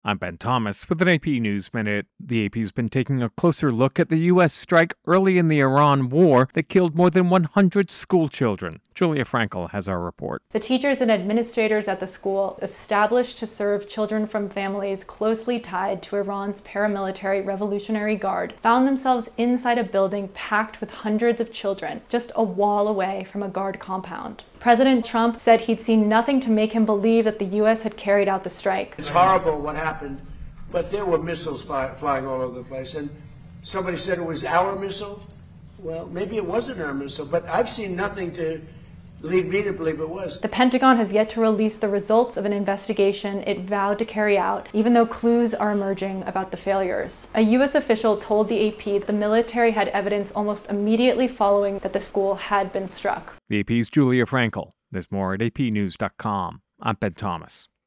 I'm Ben Thomas with an AP News Minute. The AP's been taking a closer look at the U.S. strike early in the Iran war that killed more than 100 school children. Julia Frankel has our report. The teachers and administrators at the school, established to serve children from families closely tied to Iran's paramilitary Revolutionary Guard, found themselves inside a building packed with hundreds of children, just a wall away from a guard compound. President Trump said he'd seen nothing to make him believe that the U.S. had carried out the strike. It's horrible what happened, but there were missiles flying all over the place. And somebody said it was our missile. Well, maybe it wasn't our missile, but I've seen nothing to lead me to believe it was. The Pentagon has yet to release the results of an investigation it vowed to carry out, even though clues are emerging about the failures. A U.S. official told the AP the military had evidence almost immediately following that the school had been struck. The AP's Julia Frankel. There's more at apnews.com. I'm Ben Thomas.